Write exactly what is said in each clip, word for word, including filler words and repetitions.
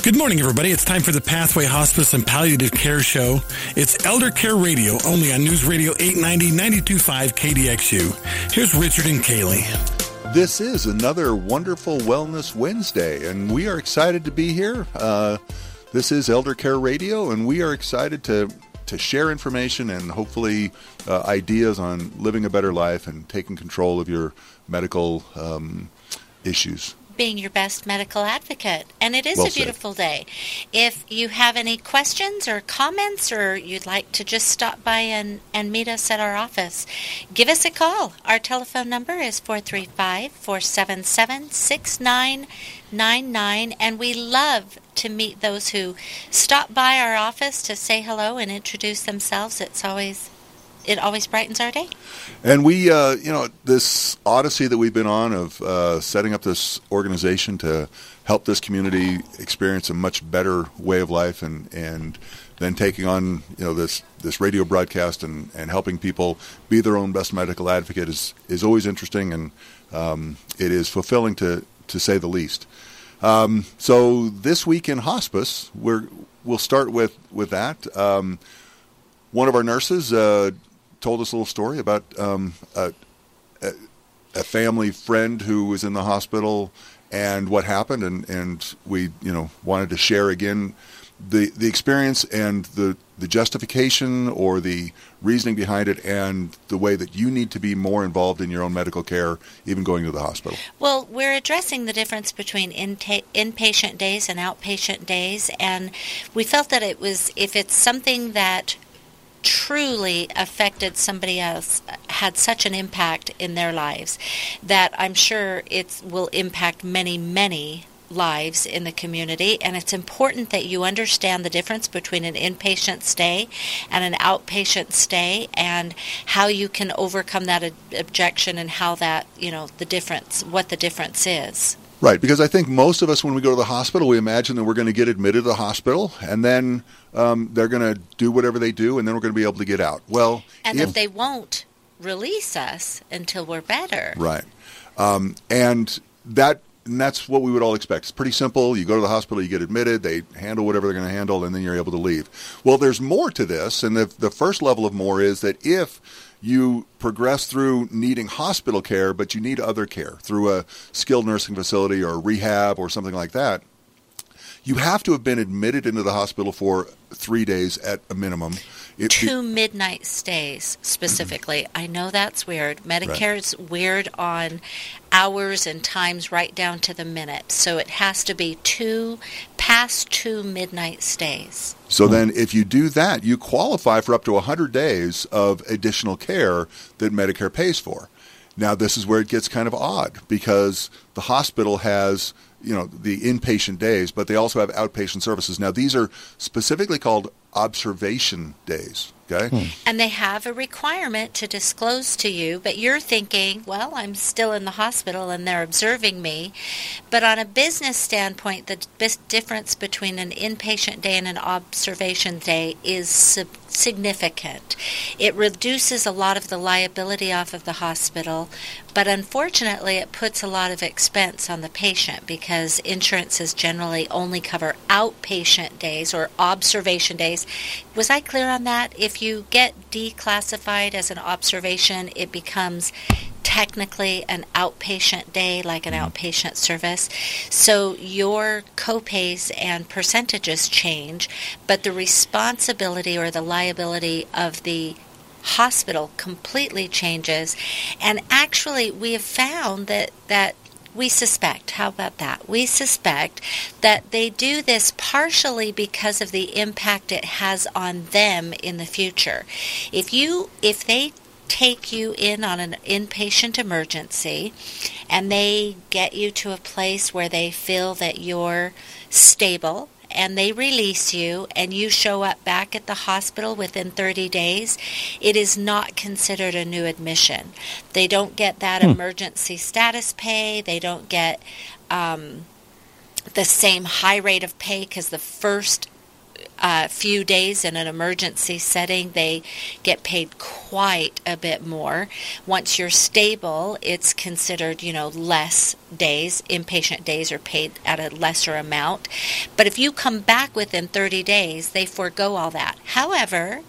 Good morning, everybody. It's time for the Pathway Hospice and Palliative Care Show. It's Elder Care Radio, only on News Radio eight ninety, ninety-two point five K D X U. Here's Richard and Kaylee. This is another wonderful Wellness Wednesday, and we are excited to be here. Uh, this is Elder Care Radio, and we are excited to, to share information and hopefully uh, ideas on living a better life and taking control of your medical um, issues. Being your best medical advocate. And it is Well a beautiful day. If you have any questions or comments, or you'd like to just stop by and, and meet us at our office, give us a call. Our telephone number is four three five, four seven seven, six nine nine nine, and we love to meet those who stop by our office to say hello and introduce themselves. It's always It always brightens our day. And we, uh, you know, this odyssey that we've been on of uh, setting up this organization to help this community experience a much better way of life, and, and then taking on, you know, this, this radio broadcast and, and helping people be their own best medical advocate is, is always interesting, and um, it is fulfilling to, to say the least. Um, so this week in hospice, we're, we'll start with, with that. Um, one of our nurses uh, told us a little story about um, a, a, a family friend who was in the hospital and what happened, and, and we, you know, wanted to share again the the experience and the, the justification or the reasoning behind it, and the way that you need to be more involved in your own medical care, even going to the hospital. Well, we're addressing the difference between inta- inpatient days and outpatient days, and we felt that it was, if it's something that truly affected somebody else, had such an impact in their lives, that I'm sure it will impact many, many lives in the community. And it's important that you understand the difference between an inpatient stay and an outpatient stay, and how you can overcome that ob- objection, and how that, you know, the difference, what the difference is. Right, because I think most of us, when we go to the hospital, we imagine that we're going to get admitted to the hospital, and then um, they're going to do whatever they do, and then we're going to be able to get out. Well, and if, that they won't release us until we're better. Right, um, and that and that's what we would all expect. It's pretty simple. You go to the hospital, you get admitted, they handle whatever they're going to handle, and then you're able to leave. Well, there's more to this, and the the first level of more is that if you progress through needing hospital care, but you need other care through a skilled nursing facility or rehab or something like that, you have to have been admitted into the hospital for three days at a minimum. It, Two midnight stays, specifically. I know that's weird. Medicare's right. weird on hours and times right down to the minute. So it has to be two, past two midnight stays. So then if you do that, you qualify for up to one hundred days of additional care that Medicare pays for. Now, this is where it gets kind of odd, because the hospital has, you know, the inpatient days, but they also have outpatient services. Now, these are specifically called observation days, okay? Hmm. And they have a requirement to disclose to you, but you're thinking, well, I'm still in the hospital and they're observing me. But on a business standpoint, the bis- difference between an inpatient day and an observation day is sub- significant. It reduces a lot of the liability off of the hospital, but unfortunately it puts a lot of expense on the patient, because insurances generally only cover outpatient days or observation days. Was I clear on that? If you get declassified as an observation, it becomes technically an outpatient day, like an outpatient service. So your copays and percentages change, but the responsibility or the liability of the hospital completely changes. And actually, we have found that that we suspect, how about that? We suspect that they do this partially because of the impact it has on them in the future. If you, if they take you in on an inpatient emergency and they get you to a place where they feel that you're stable, and they release you and you show up back at the hospital within thirty days, it is not considered a new admission. They don't get that hmm. emergency status pay. They don't get um, the same high rate of pay, because the first uh, few days in an emergency setting, they get paid quite a bit more. Once you're stable, it's considered, you know, less days. Inpatient days are paid at a lesser amount. But if you come back within thirty days, they forego all that. However,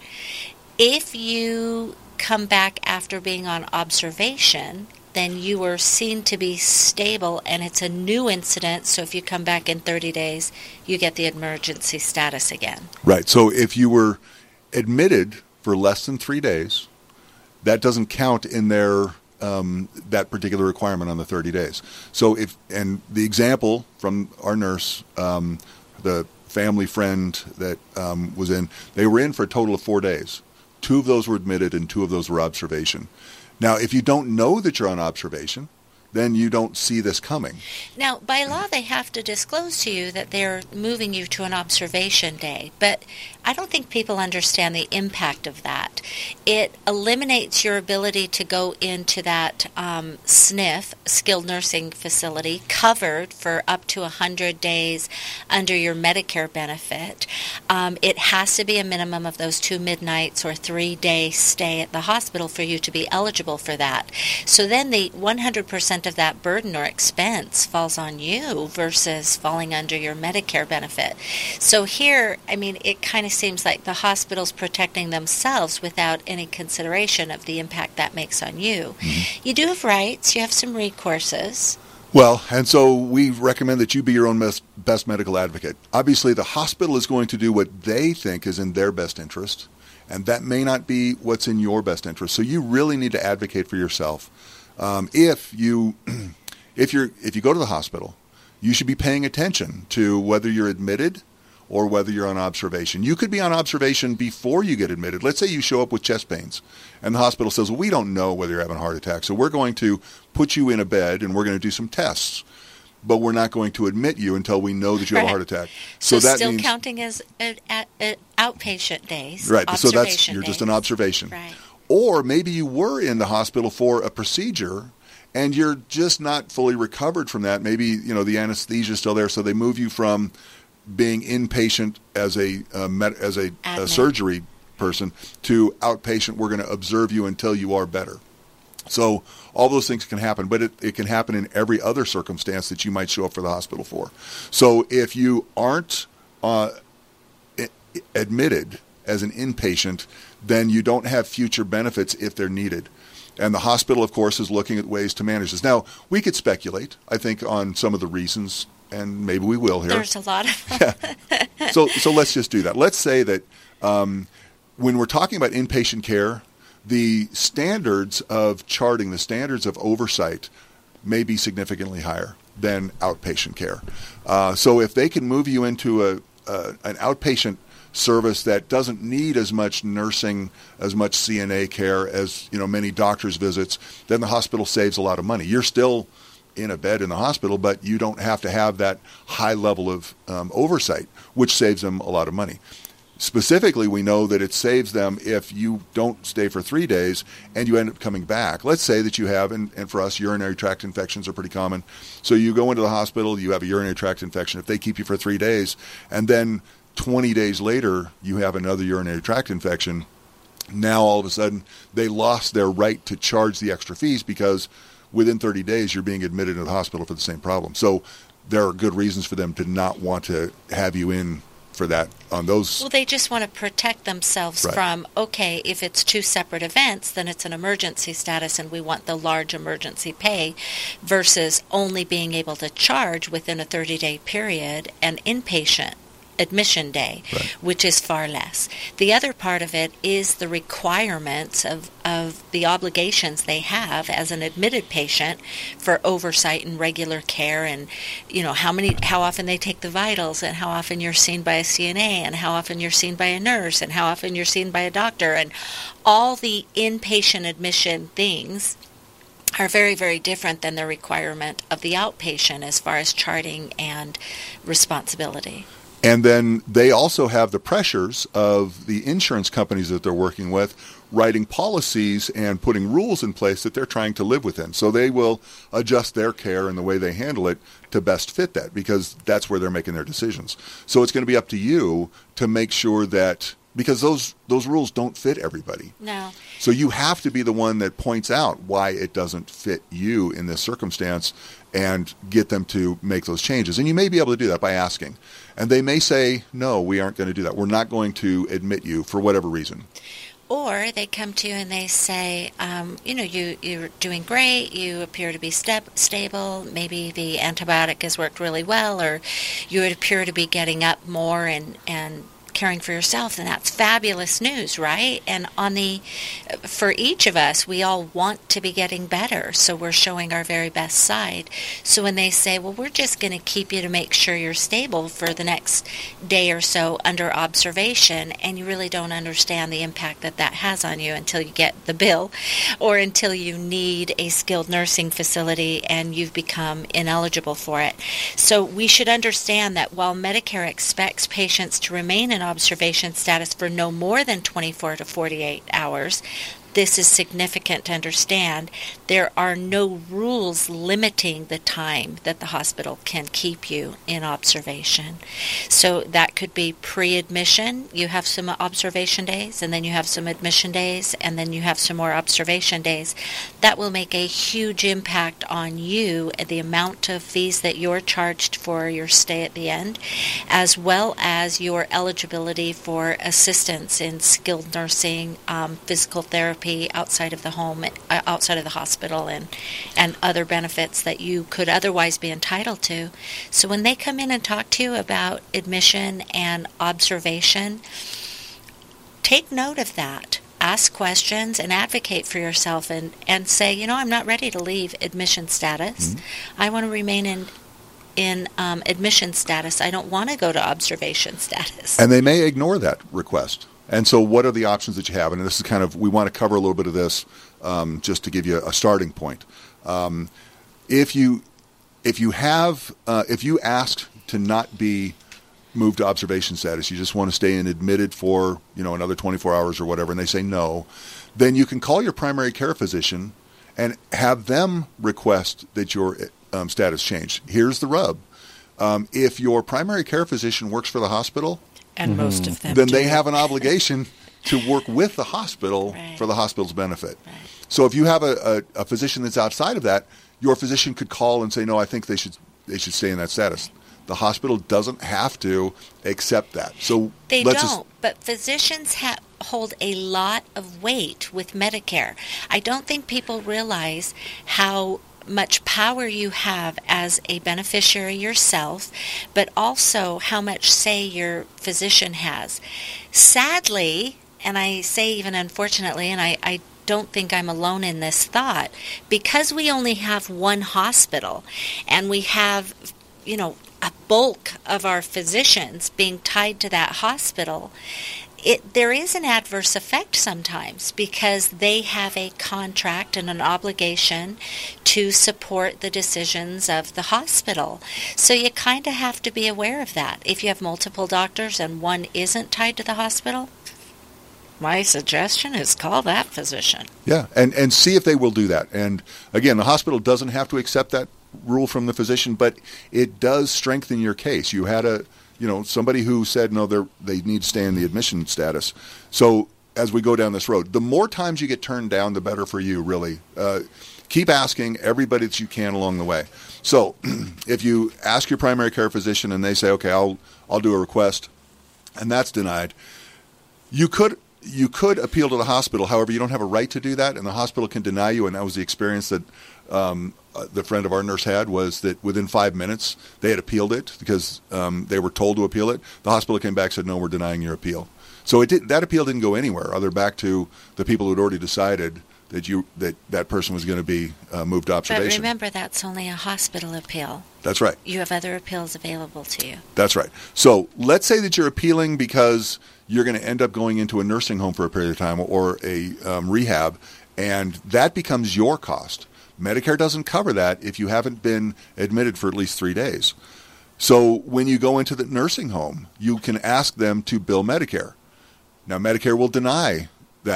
if you come back after being on observation, then you are seen to be stable and it's a new incident. So if you come back in thirty days, you get the emergency status again. Right. So if you were admitted for less than three days, that doesn't count in their um, that particular requirement on the thirty days. So if, and the example from our nurse, um, the family friend that um, was in, they were in for a total of four days. Two of those were admitted and two of those were observation. Now, if you don't know that you're on observation, then you don't see this coming. Now, by law, they have to disclose to you that they're moving you to an observation day, but I don't think people understand the impact of that. It eliminates your ability to go into that um, S N F, skilled nursing facility, covered for up to one hundred days under your Medicare benefit. Um, it has to be a minimum of those two midnights or three-day stay at the hospital for you to be eligible for that. So then the one hundred percent of that burden or expense falls on you versus falling under your Medicare benefit. So here, I mean, it kind of seems like the hospital's protecting themselves without any consideration of the impact that makes on you. Mm-hmm. You do have rights. You have some recourses. Well, and so we recommend that you be your own best, best medical advocate. Obviously, the hospital is going to do what they think is in their best interest, and that may not be what's in your best interest. So you really need to advocate for yourself. Um, if you if you're if you go to the hospital, you should be paying attention to whether you're admitted or whether you're on observation. You could be on observation before you get admitted. Let's say you show up with chest pains, and the hospital says, well, we don't know whether you're having a heart attack, so we're going to put you in a bed and we're going to do some tests, but we're not going to admit you until we know that you have right. a heart attack. So, so that still means, counting as a, a, a outpatient days. Right. So that's you're days. just an observation. Right. Or maybe you were in the hospital for a procedure and you're just not fully recovered from that. Maybe, you know, the anesthesia is still there, so they move you from being inpatient as a uh, med- as a, a surgery person to outpatient. We're going to observe you until you are better. So all those things can happen, but it, it can happen in every other circumstance that you might show up for the hospital for. So if you aren't uh, I- admitted as an inpatient, then you don't have future benefits if they're needed. And the hospital, of course, is looking at ways to manage this. Now, we could speculate, I think, on some of the reasons, and maybe we will here. There's a lot of them. Yeah. So, so let's just do that. Let's say that um, when we're talking about inpatient care, the standards of charting, the standards of oversight may be significantly higher than outpatient care. Uh, so if they can move you into a, a an outpatient service that doesn't need as much nursing, as much C N A care as, you know, many doctors' visits, then the hospital saves a lot of money. You're still in a bed in the hospital, but you don't have to have that high level of um, oversight, which saves them a lot of money. Specifically, we know that it saves them if you don't stay for three days and you end up coming back. Let's say that you have, and, and for us, urinary tract infections are pretty common. So you go into the hospital, you have a urinary tract infection. If they keep you for three days, and then twenty days later, you have another urinary tract infection. Now, all of a sudden, they lost their right to charge the extra fees because within thirty days, you're being admitted to the hospital for the same problem. So there are good reasons for them to not want to have you in for that on those. Well, they just want to protect themselves right. from, okay, if it's two separate events, then it's an emergency status and we want the large emergency pay versus only being able to charge within a thirty-day period an inpatient admission day, right. which is far less. The other part of it is the requirements of, of the obligations they have as an admitted patient for oversight and regular care, and you know how many how often they take the vitals, and how often you're seen by a C N A, and how often you're seen by a nurse, and how often you're seen by a doctor, and all the inpatient admission things are very, very different than the requirement of the outpatient as far as charting and responsibility. And then they also have the pressures of the insurance companies that they're working with writing policies and putting rules in place that they're trying to live within. So they will adjust their care and the way they handle it to best fit that, because that's where they're making their decisions. So it's going to be up to you to make sure that, because those those rules don't fit everybody. No. So you have to be the one that points out why it doesn't fit you in this circumstance and get them to make those changes. And you may be able to do that by asking. And they may say, no, we aren't going to do that. We're not going to admit you for whatever reason. Or they come to you and they say, um, you know, you, you're doing great, you appear to be step, stable, maybe the antibiotic has worked really well, or you appear to be getting up more and, and caring for yourself, and that's fabulous news, right? And on the, for each of us, we all want to be getting better, so we're showing our very best side. So when they say, well, we're just going to keep you to make sure you're stable for the next day or so under observation, and you really don't understand the impact that that has on you until you get the bill, or until you need a skilled nursing facility and you've become ineligible for it. So we should understand that while Medicare expects patients to remain in observation status for no more than twenty-four to forty-eight hours, this is significant to understand. There are no rules limiting the time that the hospital can keep you in observation. So that could be pre-admission. You have some observation days, and then you have some admission days, and then you have some more observation days. That will make a huge impact on you, the amount of fees that you're charged for your stay at the end, as well as your eligibility for assistance in skilled nursing, um, physical therapy, outside of the home, uh, outside of the hospital, and and other benefits that you could otherwise be entitled to. So when they come in and talk to you about admission and observation, take note of that. Ask questions and advocate for yourself, and, and say, you know, I'm not ready to leave admission status. Mm-hmm. I want to remain in in um, admission status. I don't want to go to observation status. And they may ignore that request. And so what are the options that you have? And this is kind of, we want to cover a little bit of this um, just to give you a starting point. Um, if you if you have, uh, if you asked to not be moved to observation status, you just want to stay in admitted for, you know, another twenty-four hours or whatever, and they say no, then you can call your primary care physician and have them request that your um, status change. Here's the rub. Um, if your primary care physician works for the hospital, and mm-hmm. most of them then do. They have an obligation to work with the hospital right. for the hospital's benefit. Right. So if you have a, a, a physician that's outside of that, your physician could call and say, no, I think they should they should stay in that status. The hospital doesn't have to accept that. So they let's don't, just, but physicians ha- hold a lot of weight with Medicare. I don't think people realize how much power you have as a beneficiary yourself, but also how much say your physician has. Sadly, and I say even unfortunately, and I, I don't think I'm alone in this thought, because we only have one hospital and we have, you know, a bulk of our physicians being tied to that hospital, It, there is an adverse effect sometimes because they have a contract and an obligation to support the decisions of the hospital. So you kind of have to be aware of that. If you have multiple doctors and one isn't tied to the hospital, my suggestion is call that physician. Yeah, and, and see if they will do that. And again, the hospital doesn't have to accept that rule from the physician, but it does strengthen your case. You had a You know, somebody who said, no, they they need to stay in the admission status. So as we go down this road, the more times you get turned down, the better for you, really. Uh, keep asking everybody that you can along the way. So if you ask your primary care physician and they say, okay, I'll I'll do a request, and that's denied, you could you could appeal to the hospital. However, you don't have a right to do that, and the hospital can deny you, and that was the experience that um, uh, the friend of our nurse had, was that within five minutes they had appealed it because um, they were told to appeal it. The hospital came back and said, no, we're denying your appeal. So it did, that appeal didn't go anywhere other back to the people who had already decided that you that, that person was going to be uh, moved to observation. But remember, that's only a hospital appeal. That's right. You have other appeals available to you. That's right. So let's say that you're appealing because you're going to end up going into a nursing home for a period of time or a um, rehab, and that becomes your cost. Medicare doesn't cover that if you haven't been admitted for at least three days. So when you go into the nursing home, you can ask them to bill Medicare. Now, Medicare will deny that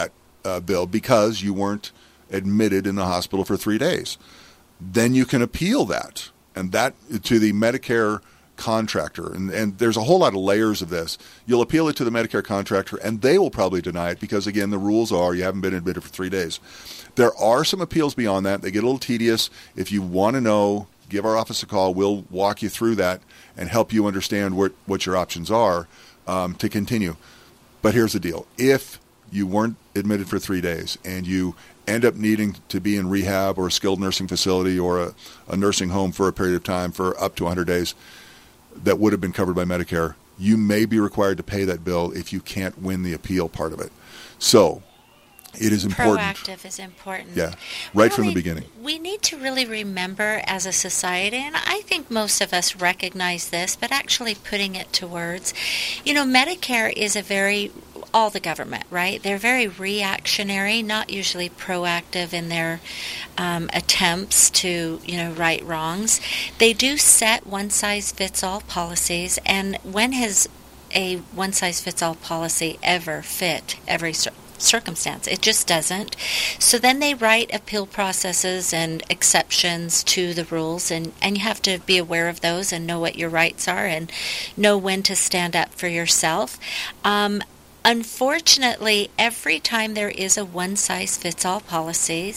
uh, bill because you weren't admitted in the hospital for three days. Then you can appeal that, and that to the Medicare contractor. And, and there's a whole lot of layers of this. You'll appeal it to the Medicare contractor, and they will probably deny it because, again, the rules are you haven't been admitted for three days. There are some appeals beyond that. They get a little tedious. If you want to know, give our office a call. We'll walk you through that and help you understand what, what your options are um, to continue. But here's the deal. If you weren't admitted for three days and you end up needing to be in rehab or a skilled nursing facility or a, a nursing home for a period of time for up to one hundred days that would have been covered by Medicare, you may be required to pay that bill if you can't win the appeal part of it. So it is important. Proactive is important. Yeah, right Really, from the beginning. We need to really remember as a society, and I think most of us recognize this, but actually putting it to words, you know, Medicare is a very, all the government, right? They're very reactionary, not usually proactive in their um, attempts to, you know, right wrongs. They do set one-size-fits-all policies, and when has a one-size-fits-all policy ever fit every cir- circumstance? It just doesn't. So then they write appeal processes and exceptions to the rules, and, and you have to be aware of those and know what your rights are and know when to stand up for yourself. Um, unfortunately, every time there is a one-size-fits-all policy,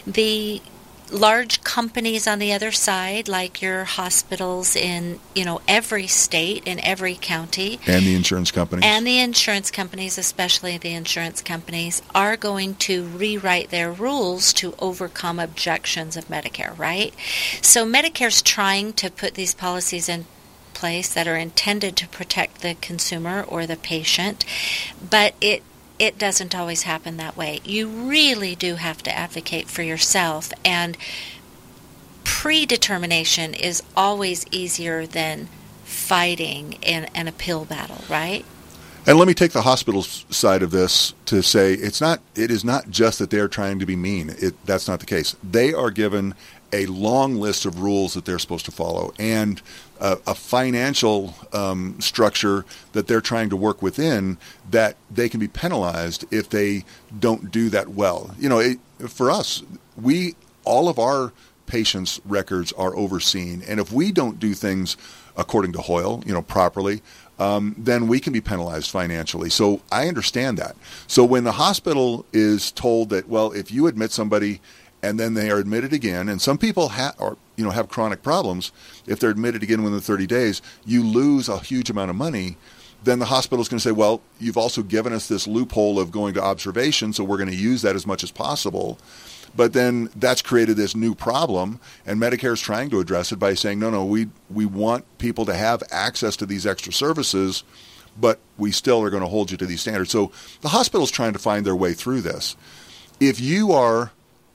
the large companies on the other side, like your hospitals in, you know, every state, in every county. And the insurance companies. And the insurance companies, especially the insurance companies, are going to rewrite their rules to overcome objections of Medicare, right? So Medicare's trying to put these policies in place that are intended to protect the consumer or the patient, but it It doesn't always happen that way. You really do have to advocate for yourself, and predetermination is always easier than fighting in an appeal battle, right? And let me take the hospital's side of this to say it's not. It is not just that they're trying to be mean. It, that's not the case. They are given a long list of rules that they're supposed to follow, and a, a financial um, structure that they're trying to work within that they can be penalized if they don't do that well. You know, it, for us, we all of our patients' records are overseen, and if we don't do things according to Hoyle, you know, properly, um, then we can be penalized financially. So I understand that. So when the hospital is told that, well, if you admit somebody and then they are admitted again, and some people ha- or, you know, have chronic problems, if they're admitted again within thirty days, you lose a huge amount of money, then the hospital is going to say, well, you've also given us this loophole of going to observation, so we're going to use that as much as possible. But then that's created this new problem, and Medicare is trying to address it by saying, no, no, we we want people to have access to these extra services, but we still are going to hold you to these standards. So the hospital is trying to find their way through this. If you are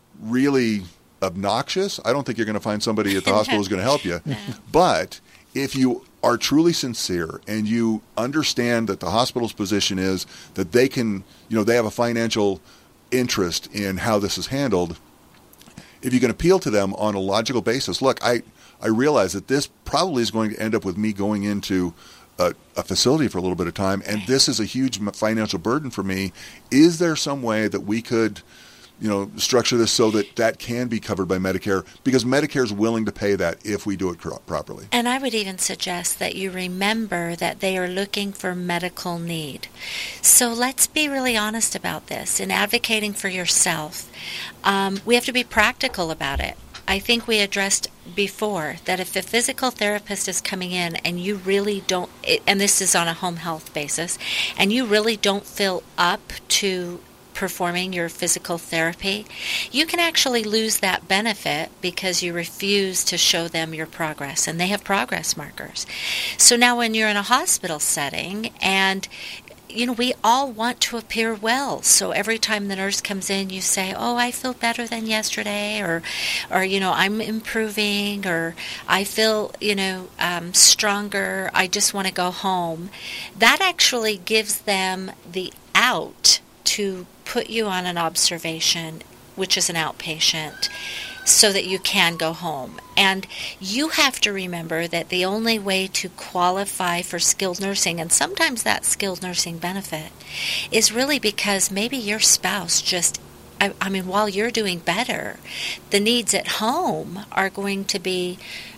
really obnoxious, I don't think you're going to find somebody at the hospital who's going to help you. No. But if you are truly sincere and you understand that the hospital's position is that they can, you know, they have a financial interest in how this is handled, if you can appeal to them on a logical basis, look, I, I realize that this probably is going to end up with me going into a, a facility for a little bit of time, and this is a huge financial burden for me. Is there some way that we could, you know, structure this so that that can be covered by Medicare, because Medicare is willing to pay that if we do it cor- properly. And I would even suggest that you remember that they are looking for medical need. So let's be really honest about this. In advocating for yourself, um, we have to be practical about it. I think we addressed before that if a physical therapist is coming in and you really don't, and this is on a home health basis, and you really don't feel up to performing your physical therapy, you can actually lose that benefit because you refuse to show them your progress, and they have progress markers. So now when you're in a hospital setting, and you know, we all want to appear well. So every time the nurse comes in, you say, oh, I feel better than yesterday, or, or you know, I'm improving, or I feel, you know, um, stronger, I just want to go home. That actually gives them the out to put you on an observation, which is an outpatient, so that you can go home. And you have to remember that the only way to qualify for skilled nursing, and sometimes that skilled nursing benefit, is really because maybe your spouse just, I, I mean, while you're doing better, the needs at home are going to be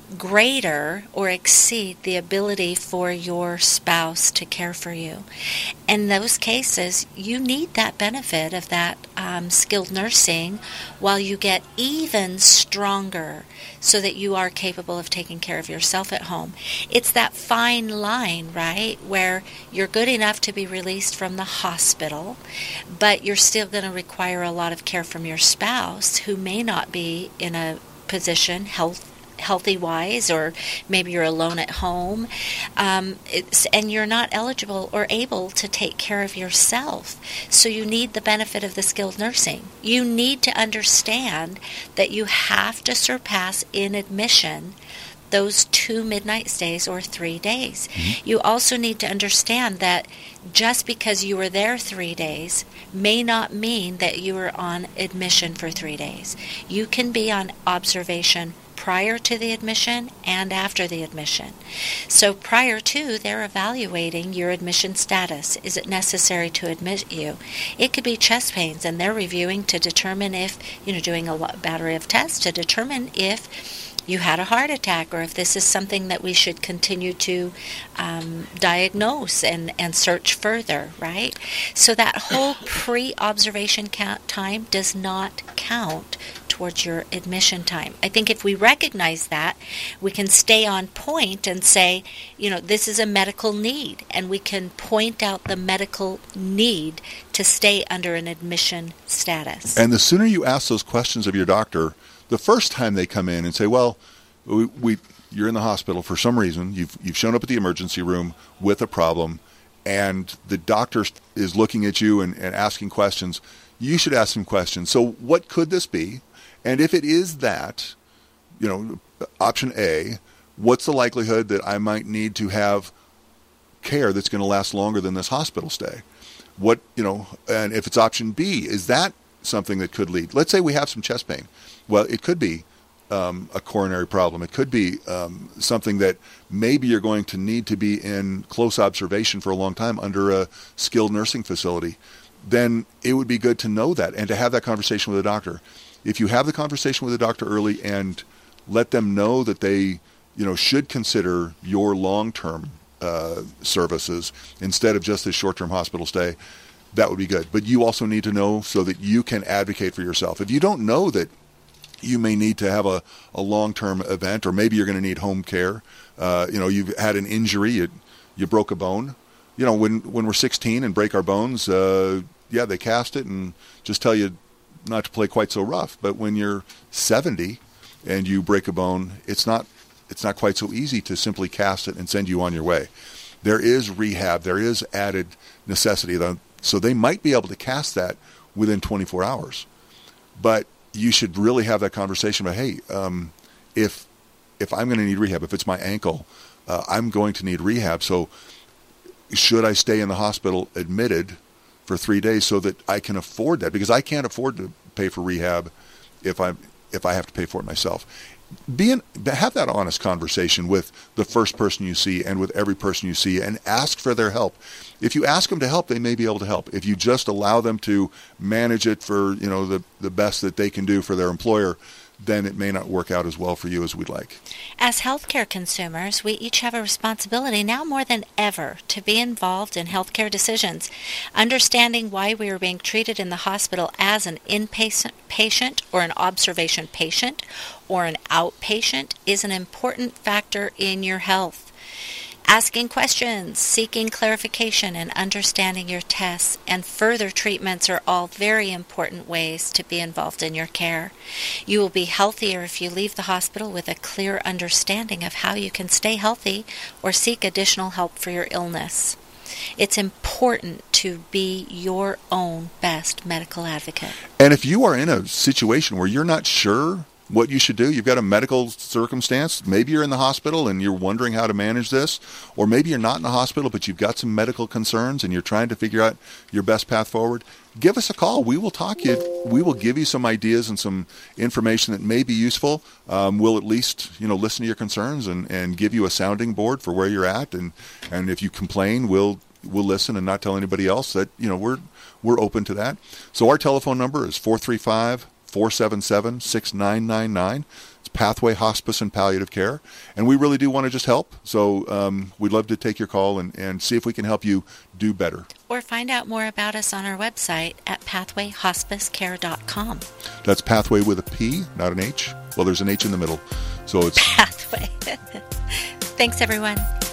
greater or exceed the ability for your spouse to care for you. In those cases, you need that benefit of that um, skilled nursing while you get even stronger so that you are capable of taking care of yourself at home. It's that fine line, right, where you're good enough to be released from the hospital, but you're still going to require a lot of care from your spouse who may not be in a position, health healthy-wise, or maybe you're alone at home, um, it's, and you're not eligible or able to take care of yourself. So you need the benefit of the skilled nursing. You need to understand that you have to surpass in admission those two midnight stays or three days. Mm-hmm. You also need to understand that just because you were there three days may not mean that you were on admission for three days. You can be on observation prior to the admission and after the admission. So prior to, they're evaluating your admission status. Is it necessary to admit you? It could be chest pains, and they're reviewing to determine if, you know, doing a battery of tests to determine if you had a heart attack, or if this is something that we should continue to um, diagnose and, and search further, right? So that whole pre-observation count time does not count towards your admission time. I think if we recognize that, we can stay on point and say, you know, this is a medical need, and we can point out the medical need to stay under an admission status. And the sooner you ask those questions of your doctor, the first time they come in and say, well, we, we you're in the hospital for some reason, you've you've shown up at the emergency room with a problem, and the doctor is looking at you and, and asking questions, you should ask some questions. So what could this be? And if it is that, you know, option A, what's the likelihood that I might need to have care that's going to last longer than this hospital stay? What, you know, and if it's option B, is that something that could lead? Let's say we have some chest pain. Well, it could be um, a coronary problem. It could be um, something that maybe you're going to need to be in close observation for a long time under a skilled nursing facility. Then it would be good to know that and to have that conversation with a doctor. If you have the conversation with a doctor early and let them know that they, you know, should consider your long-term uh, services instead of just this short-term hospital stay, that would be good. But you also need to know so that you can advocate for yourself. If you don't know that you may need to have a, a long-term event, or maybe you're going to need home care, uh, you know, you've had an injury, you, you broke a bone. You know, when, when we're sixteen and break our bones, uh, yeah, they cast it and just tell you not to play quite so rough. But when you're seventy and you break a bone, it's not it's not quite so easy to simply cast it and send you on your way. There is rehab. There is added necessity. So they might be able to cast that within twenty-four hours. But you should really have that conversation about, hey, um, if if I'm going to need rehab, if it's my ankle, uh, I'm going to need rehab. So should I stay in the hospital admitted for three days so that I can afford that? Because I can't afford to pay for rehab if I if I have to pay for it myself. Be in, have that honest conversation with the first person you see and with every person you see, and ask for their help. If you ask them to help, they may be able to help. If you just allow them to manage it for, you know, the, the best that they can do for their employer, then it may not work out as well for you as we'd like. As healthcare consumers, we each have a responsibility now more than ever to be involved in healthcare decisions. Understanding why we are being treated in the hospital as an inpatient patient or an observation patient or an outpatient is an important factor in your health. Asking questions, seeking clarification, and understanding your tests and further treatments are all very important ways to be involved in your care. You will be healthier if you leave the hospital with a clear understanding of how you can stay healthy or seek additional help for your illness. It's important to be your own best medical advocate. And if you are in a situation where you're not sure what you should do. You've got a medical circumstance. Maybe you're in the hospital and you're wondering how to manage this, or maybe you're not in the hospital, but you've got some medical concerns and you're trying to figure out your best path forward. Give us a call. We will talk you. We will give you some ideas and some information that may be useful. Um, we'll at least, you know, listen to your concerns and, and give you a sounding board for where you're at. And, and if you complain, we'll we'll listen and not tell anybody else that, you know, we're we're open to that. So our telephone number is four three five, four seven seven, six nine nine nine. It's Pathway Hospice and Palliative Care. And we really do want to just help. So um, we'd love to take your call and, and see if we can help you do better. Or find out more about us on our website at pathway hospice care dot com. That's Pathway with a P, not an H. Well, there's an H in the middle. So it's Pathway. Thanks, everyone.